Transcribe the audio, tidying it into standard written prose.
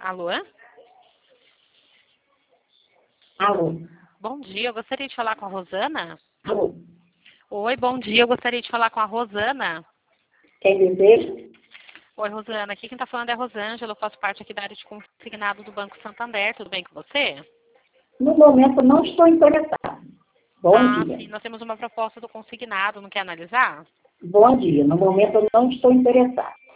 Alô? Alô? Bom dia, eu gostaria de falar com a Rosana. Alô? Oi, bom dia, eu gostaria de falar com a Rosana. Quem deseja? Oi, Rosana, aqui quem está falando é a Rosângela, eu faço parte aqui da área de consignado do Banco Santander, tudo bem com você? No momento não estou interessado. Bom dia. Sim, nós temos uma proposta do consignado, não quer analisar? Bom dia. No momento eu não estou interessado.